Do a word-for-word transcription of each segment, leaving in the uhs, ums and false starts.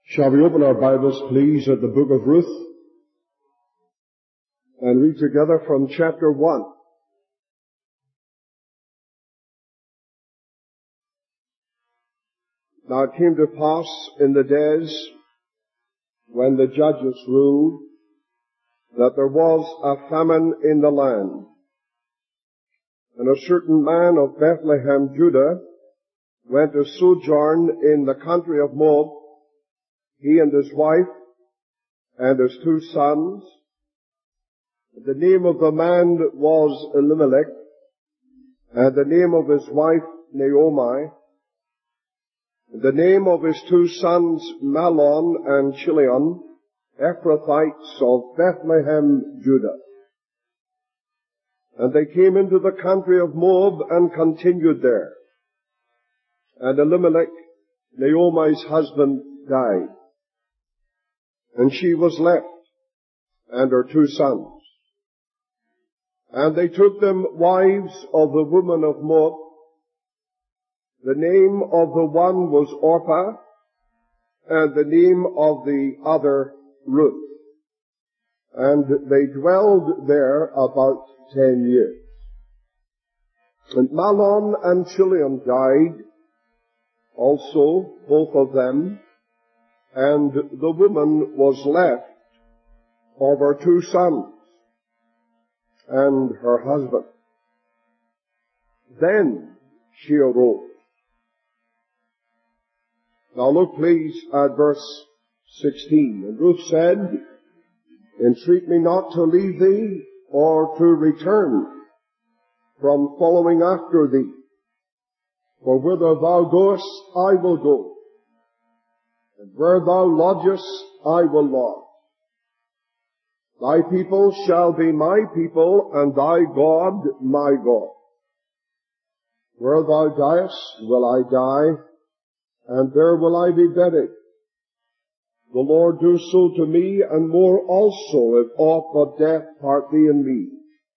Shall we open our Bibles, please, at the book of Ruth and read together from chapter one. Now it came to pass in the days when the judges ruled that there was a famine in the land. And a certain man of Bethlehem, Judah, went to sojourn in the country of Moab, he and his wife and his two sons. The name of the man was Elimelech, and the name of his wife Naomi, and the name of his two sons Mahlon and Chilion, Ephrathites of Bethlehem, Judah. And they came into the country of Moab and continued there. And Elimelech, Naomi's husband, died. And she was left, and her two sons. And they took them wives of the women of Moab. The name of the one was Orpah, and the name of the other Ruth. And they dwelled there about ten years. And Mahlon and Chilion died, also both of them, and the woman was left of her two sons and her husband. Then she arose. Now look please at verse sixteen. And Ruth said, "Entreat me not to leave thee or to return from following after thee. For whither thou goest, I will go. And where thou lodgest, I will lodge. Thy people shall be my people, and thy God my God. Where thou diest, will I die, and there will I be buried. The Lord do so to me, and more also, if aught but death part thee and me."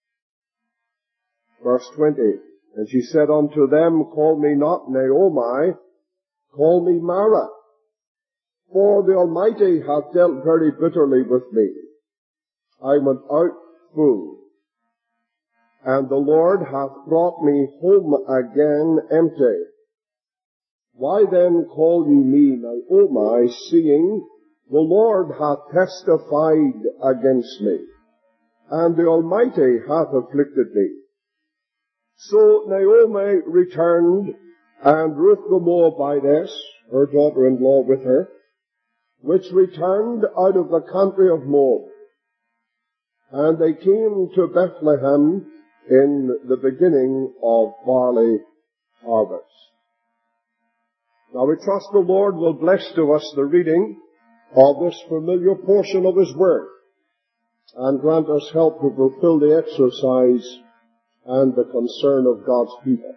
Verse twenty. And she said unto them, "Call me not Naomi, call me Mara. For the Almighty hath dealt very bitterly with me. I went out full, and the Lord hath brought me home again empty. Why then call ye me Naomi, seeing the Lord hath testified against me, and the Almighty hath afflicted me?" So Naomi returned, and Ruth the Moabitess, her daughter-in-law with her, which returned out of the country of Moab. And they came to Bethlehem in the beginning of barley harvest. Now we trust the Lord will bless to us the reading of this familiar portion of His Word, and grant us help to fulfill the exercise and the concern of God's people.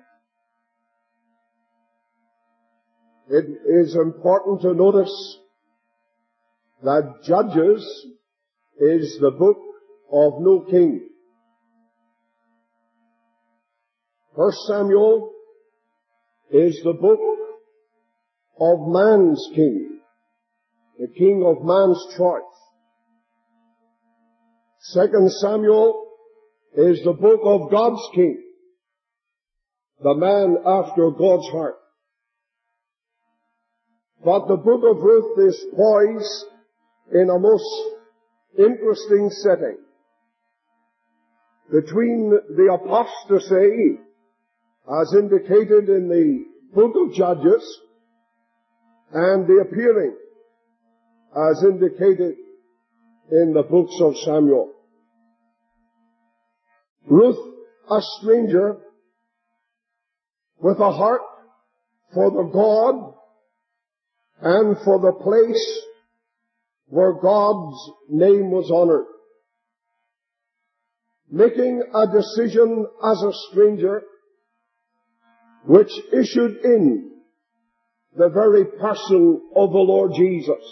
It is important to notice that Judges is the book of no king. First Samuel is the book of man's king, the king of man's choice. Second Samuel is the book of God's king, the man after God's heart. But the book of Ruth is poised in a most interesting setting between the apostasy, as indicated in the book of Judges, and the appearing, as indicated in the books of Samuel. Ruth, a stranger, with a heart for the God and for the place where God's name was honored, making a decision as a stranger which issued in the very person of the Lord Jesus.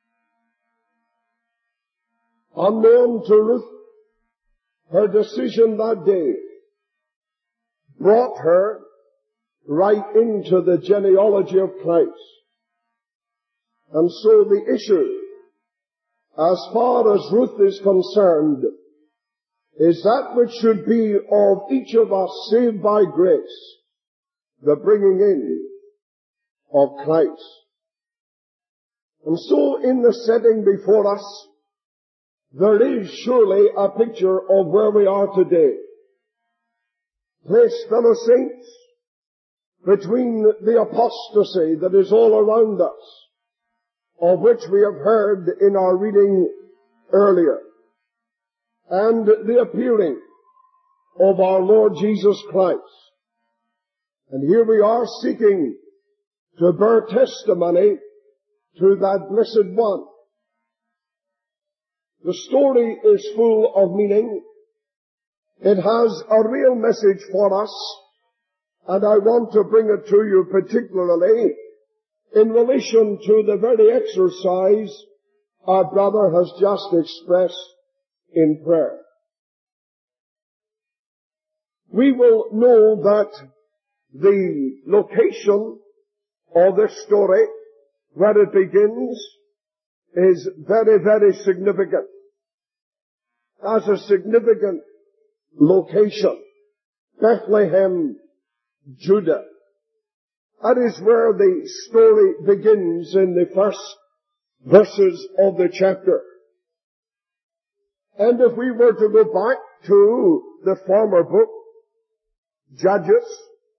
Unknown to Ruth, her decision that day brought her right into the genealogy of Christ. And so the issue, as far as Ruth is concerned, is that which should be of each of us saved by grace, the bringing in of Christ. And so in the setting before us, there is surely a picture of where we are today. Place, fellow saints, between the apostasy that is all around us, of which we have heard in our reading earlier, and the appearing of our Lord Jesus Christ. And here we are seeking to bear testimony to that blessed one. The story is full of meaning. It has a real message for us, and I want to bring it to you particularly in relation to the very exercise our brother has just expressed in prayer. We will know that the location of this story, where it begins, is very, very significant. As a significant location, Bethlehem, Judah. That is where the story begins in the first verses of the chapter. And if we were to go back to the former book, Judges,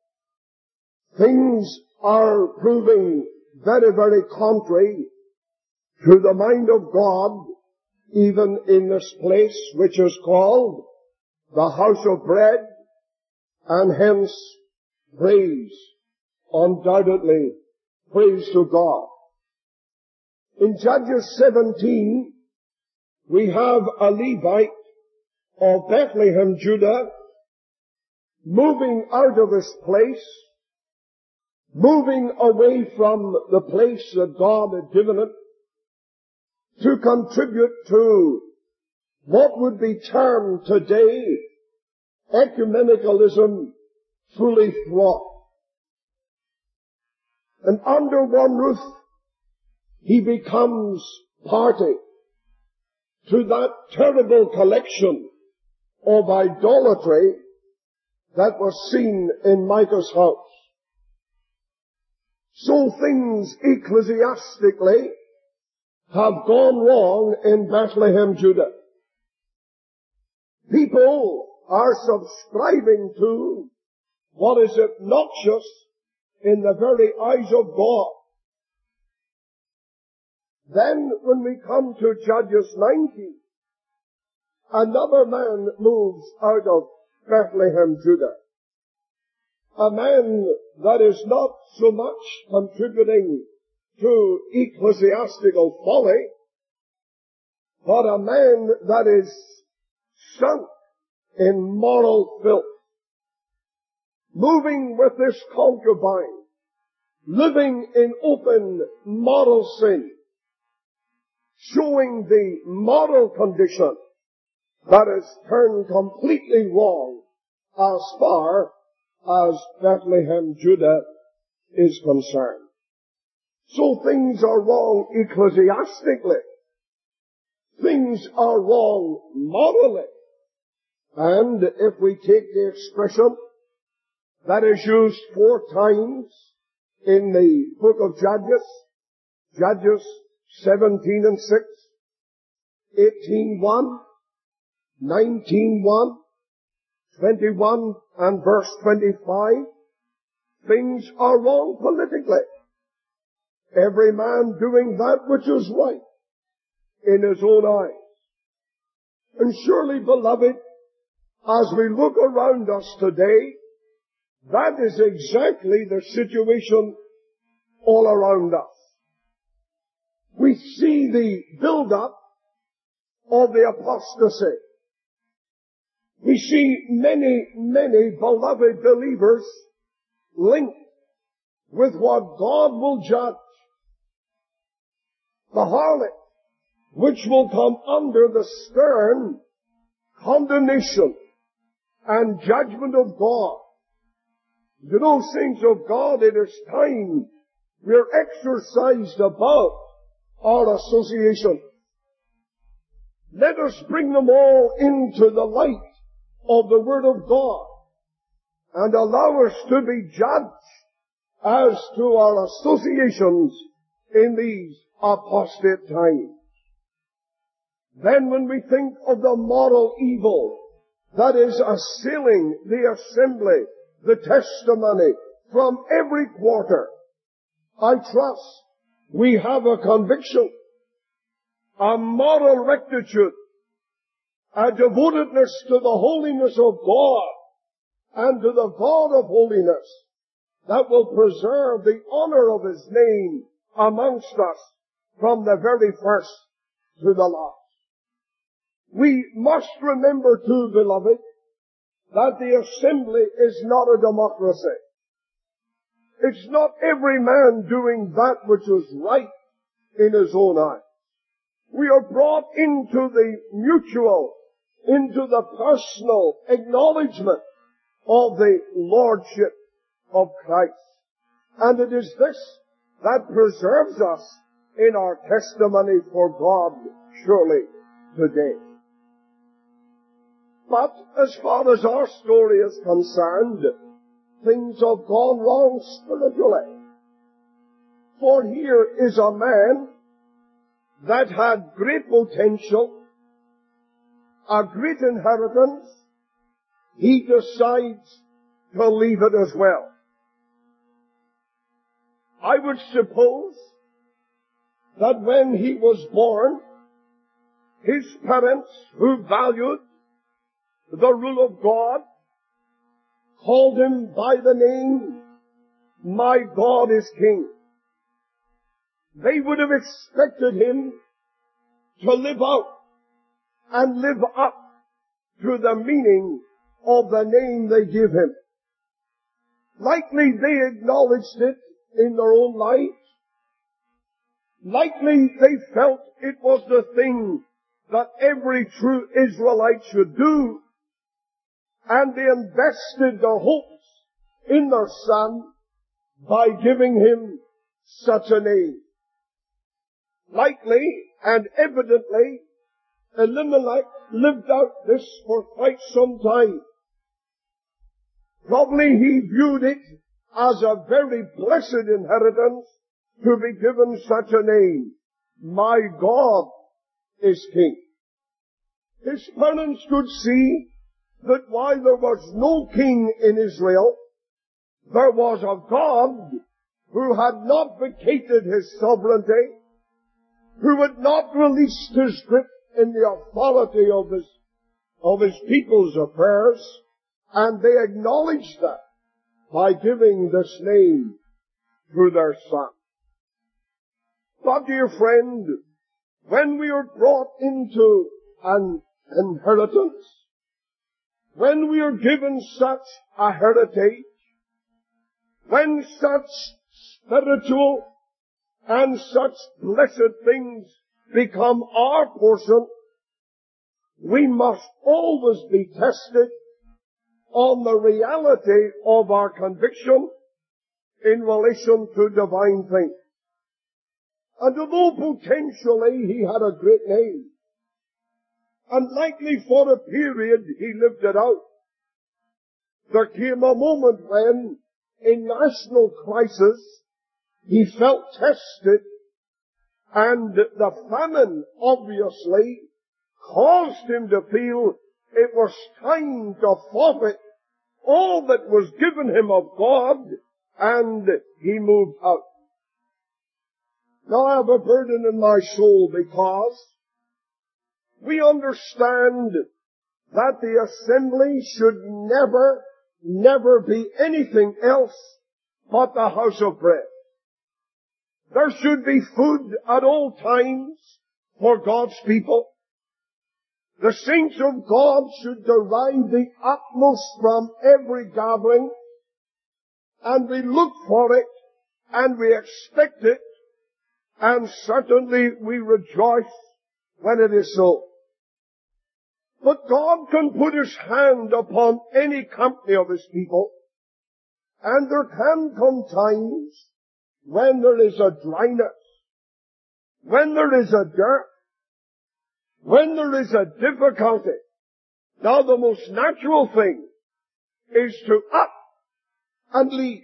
things are proving very, very contrary to the mind of God, even in this place which is called the house of bread, and hence praise, undoubtedly praise to God. In Judges seventeen, we have a Levite of Bethlehem, Judah, moving out of his place, moving away from the place that God had given it, to contribute to what would be termed today ecumenicalism fully thwart. And under one roof, he becomes party to that terrible collection of idolatry that was seen in Micah's house. So things ecclesiastically have gone wrong in Bethlehem, Judah. People are subscribing to what is obnoxious in the very eyes of God. Then when we come to Judges nineteen, another man moves out of Bethlehem, Judah. A man that is not so much contributing to ecclesiastical folly, but a man that is sunk in moral filth, moving with this concubine, living in open moral sin, showing the moral condition that is turned completely wrong as far as Bethlehem, Judah is concerned. So things are wrong ecclesiastically. Things are wrong morally. And if we take the expression that is used four times in the book of Judges, Judges seventeen and six, eighteen one, nineteen one, twenty-one and verse twenty-five, things are wrong politically. Every man doing that which is right in his own eyes. And surely, beloved, as we look around us today, that is exactly the situation all around us. We see the build-up of the apostasy. We see many, many beloved believers linked with what God will judge. The harlot, which will come under the stern condemnation and judgment of God. You know, saints of God, it is time we're exercised about our association. Let us bring them all into the light of the Word of God and allow us to be judged as to our associations in these apostate times. Then when we think of the moral evil that is assailing the assembly, the testimony from every quarter, I trust we have a conviction, a moral rectitude, a devotedness to the holiness of God and to the God of holiness that will preserve the honor of His name amongst us from the very first to the last. We must remember too, beloved, that the assembly is not a democracy. It's not every man doing that which is right in his own eyes. We are brought into the mutual, into the personal acknowledgement of the Lordship of Christ. And it is this that preserves us in our testimony for God surely today. But as far as our story is concerned, things have gone wrong spiritually. For here is a man that had great potential, a great inheritance. He decides to leave it as well. I would suppose that when he was born, his parents, who valued the rule of God, called him by the name, "My God is King." They would have expected him to live out and live up to the meaning of the name they give him. Likely they acknowledged it in their own lives. Likely they felt it was the thing that every true Israelite should do, and they invested their hopes in their son by giving him such a name. Likely and evidently, Elimelech lived out this for quite some time. Probably he viewed it as a very blessed inheritance to be given such a name. My God is King. His parents could see that while there was no king in Israel, there was a God who had not vacated His sovereignty, who had not released His grip in the authority of His, of His people's affairs, and they acknowledged that by giving this name to their son. But dear friend, when we are brought into an inheritance, when we are given such a heritage, when such spiritual and such blessed things become our portion, we must always be tested on the reality of our conviction in relation to divine things. And although potentially he had a great name, and likely for a period he lived it out, there came a moment when, in national crisis, he felt tested, and the famine obviously caused him to feel it was time to forfeit all that was given him of God, and he moved out. Now I have a burden in my soul because we understand that the assembly should never, never be anything else but the house of bread. There should be food at all times for God's people. The saints of God should derive the utmost from every gathering, and we look for it, and we expect it, and certainly we rejoice when it is so. But God can put His hand upon any company of His people, and there can come times when there is a dryness, when there is a dearth, when there is a difficulty, now the most natural thing is to up and leave.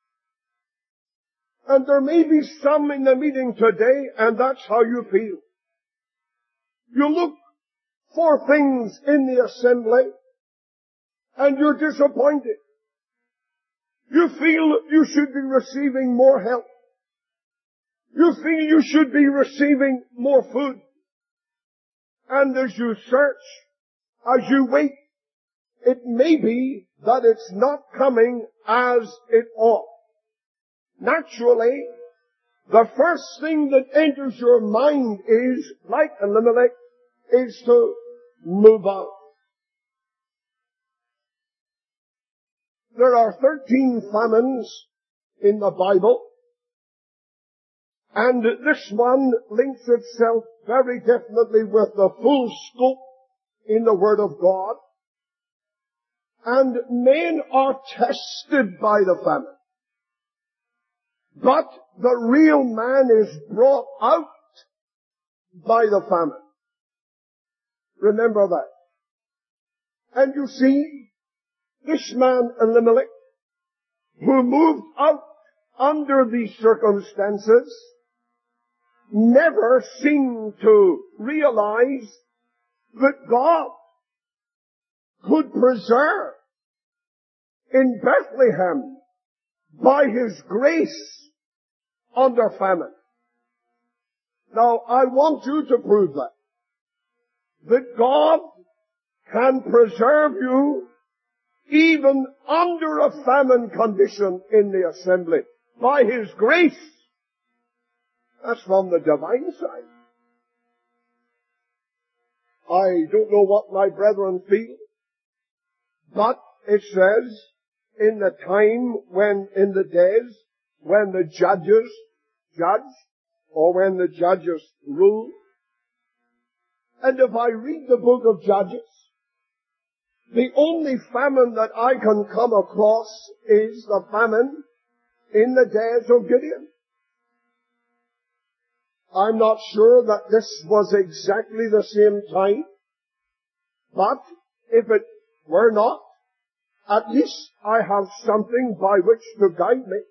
And there may be some in the meeting today, and that's how you feel. You look for things in the assembly, and you're disappointed. You feel you should be receiving more help. You feel you should be receiving more food. And as you search, as you wait, it may be that it's not coming as it ought. Naturally, the first thing that enters your mind is, like Elimelech, is to move out. There are thirteen famines in the Bible, and this one links itself very definitely with the full scope in the Word of God. And men are tested by the famine. But the real man is brought out by the famine. Remember that. And you see, this man Elimelech, who moved out under these circumstances, never seemed to realize that God could preserve in Bethlehem by His grace under famine. Now, I want you to prove that. That God can preserve you even under a famine condition in the assembly by His grace. That's from the divine side. I don't know what my brethren feel, but it says in the time when, in the days, when the judges judge, or when the judges rule. And if I read the book of Judges, the only famine that I can come across is the famine in the days of Gideon. I'm not sure that this was exactly the same time, but if it were not, at least I have something by which to guide me.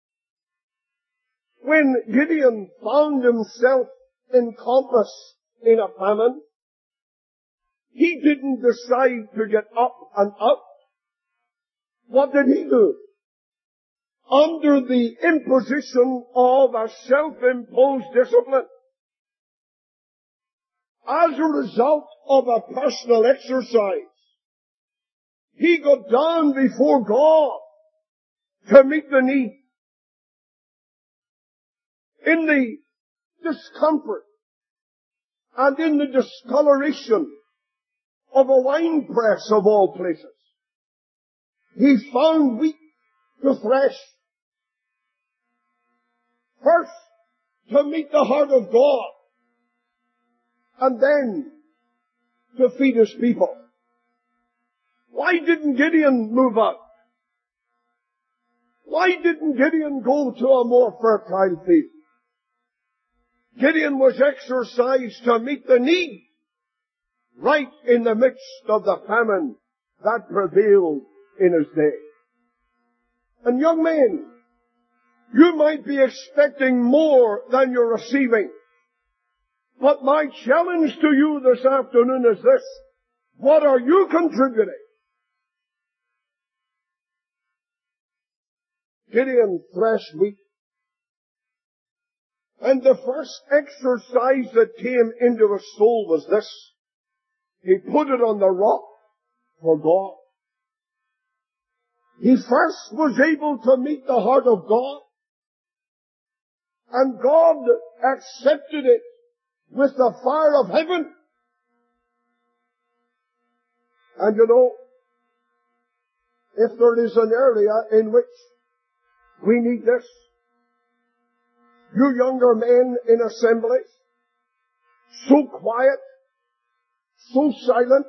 When Gideon found himself encompassed in a famine, he didn't decide to get up and out. What did he do? Under the imposition of a self-imposed discipline, as a result of a personal exercise, he got down before God to meet the need. In the discomfort and in the discoloration of a wine press of all places, he found wheat to thresh. First, to meet the heart of God, and then to feed His people. Why didn't Gideon move out? Why didn't Gideon go to a more fertile field? Gideon was exercised to meet the need right in the midst of the famine that prevailed in his day. And young men, you might be expecting more than you're receiving. But my challenge to you this afternoon is this: what are you contributing? Gideon threshed wheat. And the first exercise that came into his soul was this: he put it on the rock for God. He first was able to meet the heart of God, and God accepted it with the fire of heaven. And you know, if there is an area in which we need this, you younger men in assemblies, so quiet, so silent,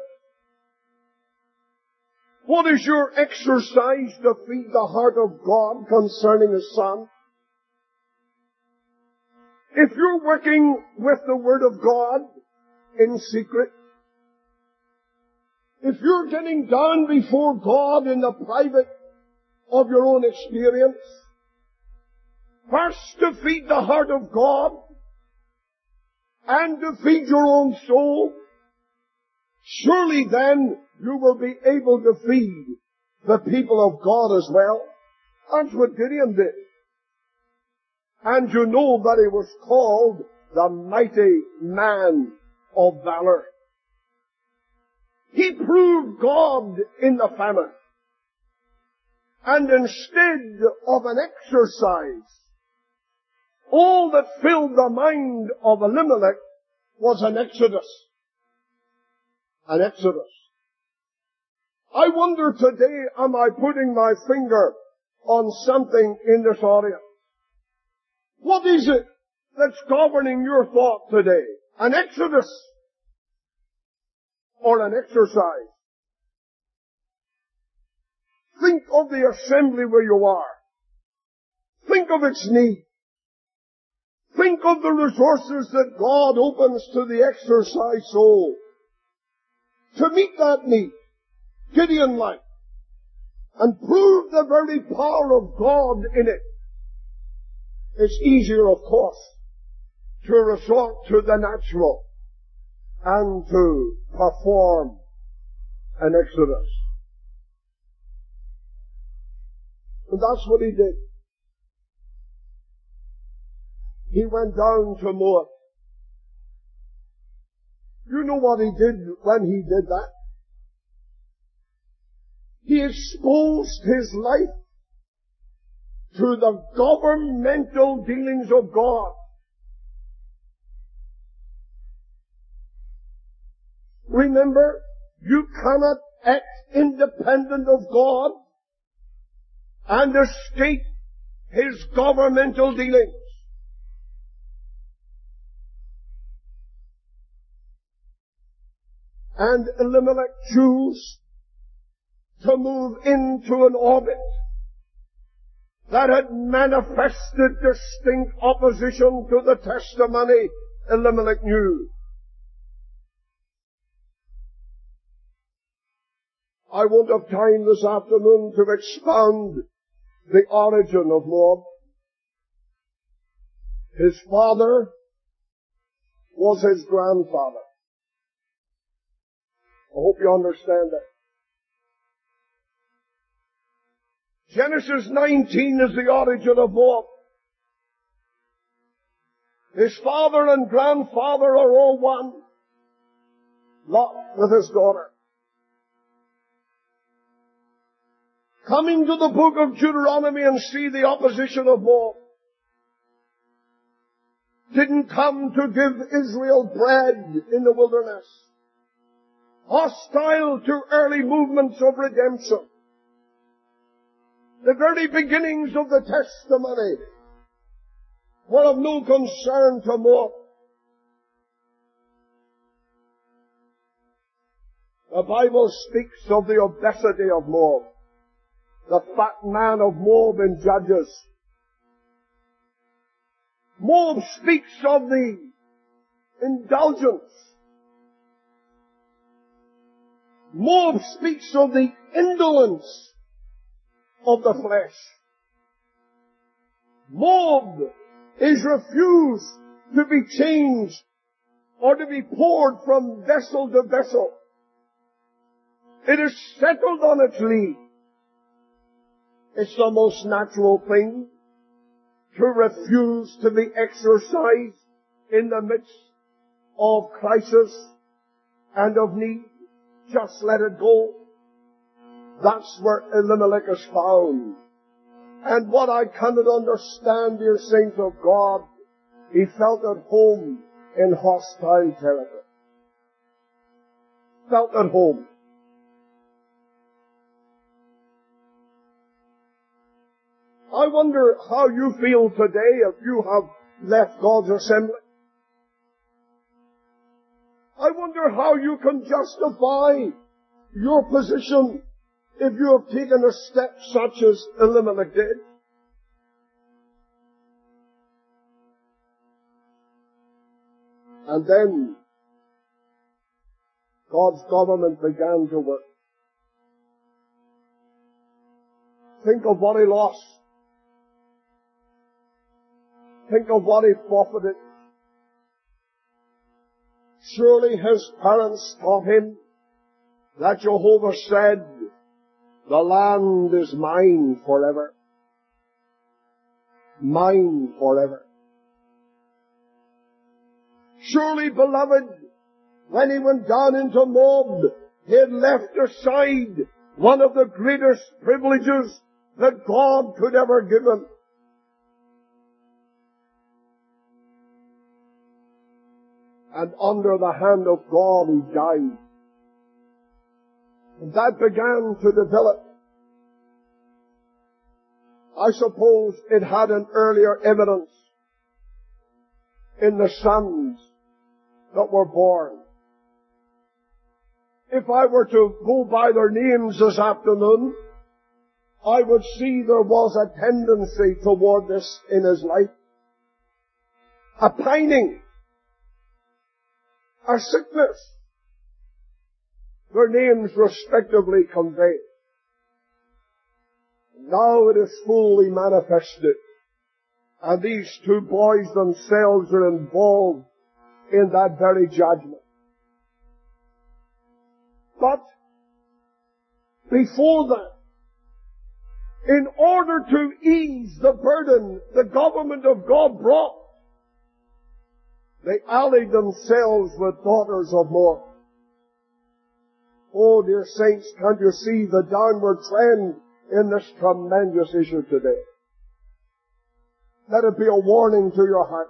what is your exercise to feed the heart of God concerning His Son? If you're working with the Word of God in secret, if you're getting down before God in the private of your own experience, first to feed the heart of God and to feed your own soul, surely then you will be able to feed the people of God as well. That's what Gideon did. And you know that he was called the mighty man of valor. He proved God in the famine. And instead of an exercise, all that filled the mind of Elimelech was an exodus. An exodus. I wonder today, am I putting my finger on something in this audience? What is it that's governing your thought today? An exodus or an exercise? Think of the assembly where you are. Think of its need. Think of the resources that God opens to the exercise soul to meet that need, Gideon-like, and prove the very power of God in it. It's easier, of course, to resort to the natural and to perform an exodus. And that's what he did. He went down to Moab. You know what he did when he did that? He exposed his life to the governmental dealings of God. Remember, you cannot act independent of God and escape his governmental dealings. And Elimelech chose to move into an orbit that had manifested distinct opposition to the testimony Elimelech knew. I won't have time this afternoon to expound the origin of Moab. His father was his grandfather. I hope you understand that. Genesis nineteen is the origin of Moab. His father and grandfather are all one. Lot with his daughter. Coming to the book of Deuteronomy and see the opposition of Moab. Didn't come to give Israel bread in the wilderness. Hostile to early movements of redemption. The very beginnings of the testimony were of no concern to Moab. The Bible speaks of the obesity of Moab. The fat man of Moab in Judges. Moab speaks of the indulgence. Moab speaks of the indolence of the flesh. Moab is refused to be changed or to be poured from vessel to vessel. It is settled on its lead. It's the most natural thing to refuse to be exercised in the midst of crisis and of need. Just let it go. That's where Elimelech is found. And what I cannot understand, dear saints of God, he felt at home in hostile territory. Felt at home. I wonder how you feel today if you have left God's assembly. I wonder how you can justify your position if you have taken a step such as Elimelech did. And then God's government began to work. Think of what he lost. Think of what he forfeited. Surely his parents taught him that Jehovah said, the land is mine forever. Mine forever. Surely, beloved, when he went down into Moab, he had left aside one of the greatest privileges that God could ever give him. And under the hand of God he died. And that began to develop. I suppose it had an earlier evidence in the sons that were born. If I were to go by their names this afternoon, I would see there was a tendency toward this in his life. A pining, a sickness, their names respectively convey. Now it is fully manifested, and these two boys themselves are involved in that very judgment. But before that, in order to ease the burden the government of God brought, they allied themselves with daughters of Moab. Oh, dear saints, can't you see the downward trend in this tremendous issue today? Let it be a warning to your heart.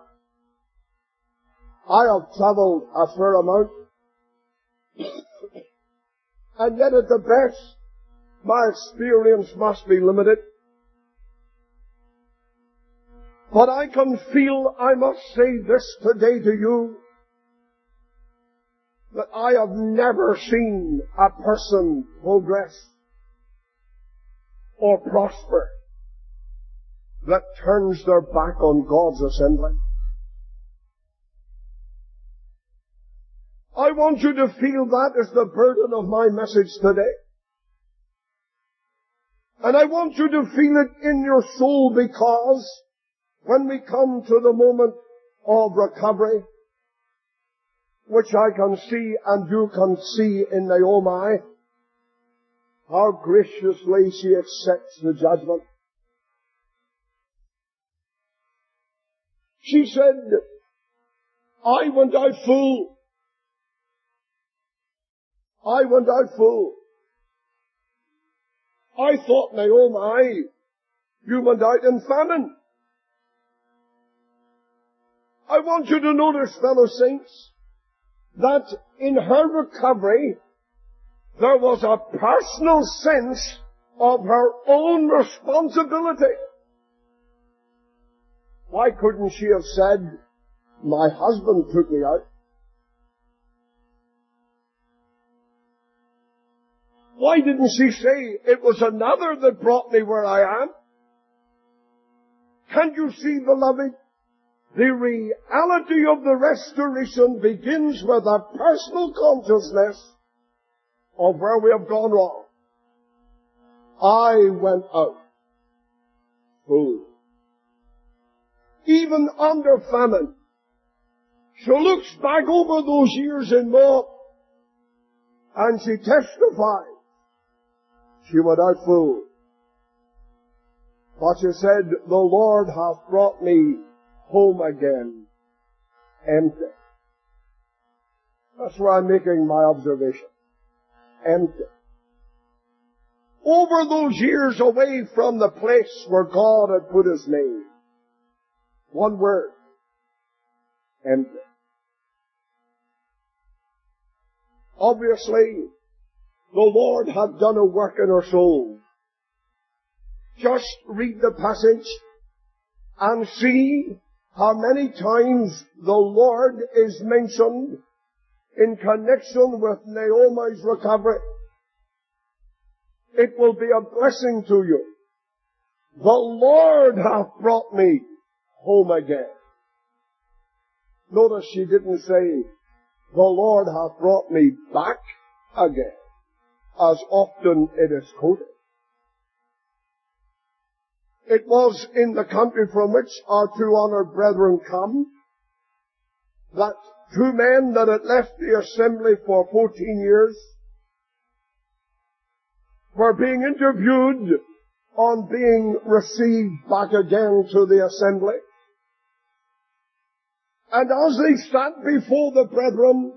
I have traveled a fair amount, and yet at the best, my experience must be limited. But I can feel I must say this today to you, that I have never seen a person progress or prosper that turns their back on God's assembly. I want you to feel that as the burden of my message today. And I want you to feel it in your soul, because when we come to the moment of recovery, which I can see and you can see in Naomi, how graciously she accepts the judgment. She said, I went out full. I went out full. I thought, Naomi, you went out in famine. I want you to notice, fellow saints, that in her recovery, there was a personal sense of her own responsibility. Why couldn't she have said, my husband took me out? Why didn't she say, it was another that brought me where I am? Can't you see, beloved? The reality of the restoration begins with a personal consciousness of where we have gone wrong. I went out full. Even under famine, she looks back over those years in Moab, and she testifies she went out full. But she said, the Lord hath brought me home again empty. That's where I'm making my observation. Empty. Over those years away from the place where God had put His name. One word. Empty. Obviously, the Lord had done a work in her soul. Just read the passage and see how many times the Lord is mentioned in connection with Naomi's recovery. It will be a blessing to you. The Lord hath brought me home again. Notice she didn't say, the Lord hath brought me back again, as often it is quoted. It was in the country from which our two honored brethren come that two men that had left the assembly for fourteen years were being interviewed on being received back again to the assembly. And as they sat before the brethren,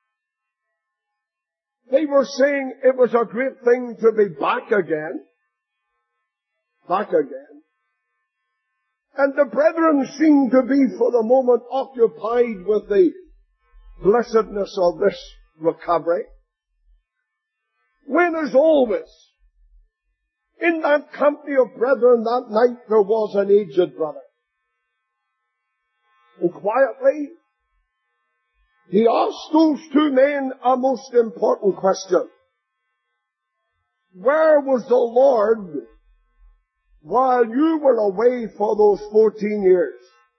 they were saying it was a great thing to be back again. Back again. And the brethren seemed to be for the moment occupied with the blessedness of this recovery. When, as always, in that company of brethren that night there was an aged brother. And quietly, he asked those two men a most important question. Where was the Lord while you were away for those fourteen years?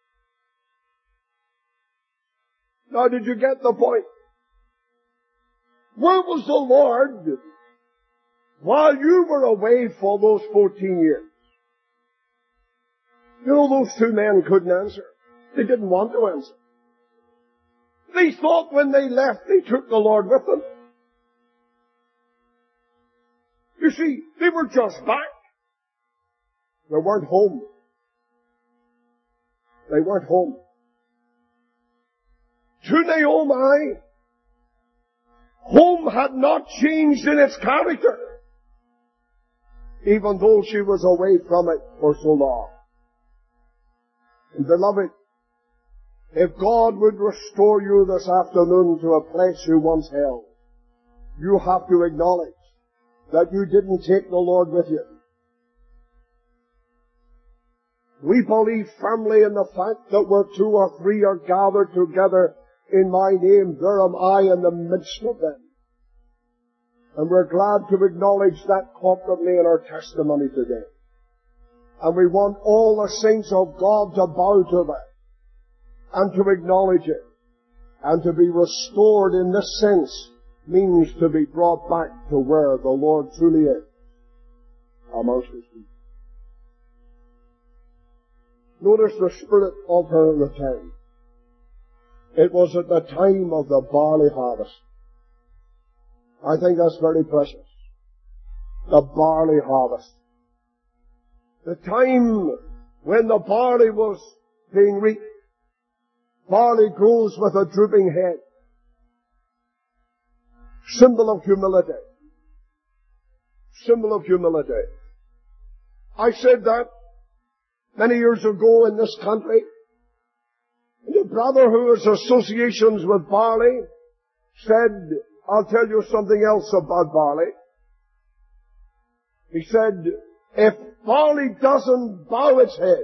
Now, did you get the point? Where was the Lord while you were away for those fourteen years? You know, those two men couldn't answer. They didn't want to answer. They thought when they left, they took the Lord with them. You see, they were just back. They weren't home. They weren't home. To Naomi, home had not changed in its character, even though she was away from it for so long. And beloved, if God would restore you this afternoon to a place you once held, you have to acknowledge that you didn't take the Lord with you. We believe firmly in the fact that where two or three are gathered together in my name, there am I in the midst of them. And we're glad to acknowledge that corporately in our testimony today. And we want all the saints of God to bow to that and to acknowledge it. And to be restored in this sense means to be brought back to where the Lord truly is, amongst His people. Notice the spirit of her return. It was at the time of the barley harvest. I think that's very precious. The barley harvest. The time when the barley was being reaped. Barley grows with a drooping head. Symbol of humility. Symbol of humility. I said that many years ago in this country. And a brother who has associations with barley said, I'll tell you something else about barley. He said, if barley doesn't bow its head,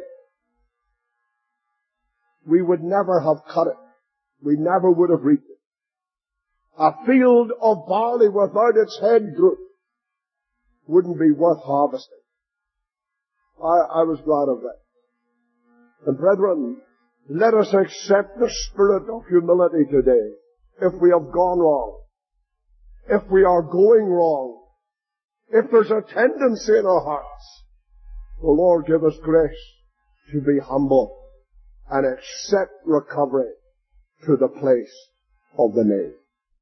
we would never have cut it. We never would have reaped it. A field of barley without its head droop wouldn't be worth harvesting. I, I was glad of that. And brethren, let us accept the spirit of humility today. If we have gone wrong, if we are going wrong, if there's a tendency in our hearts, the Lord give us grace to be humble and accept recovery to the place of the name.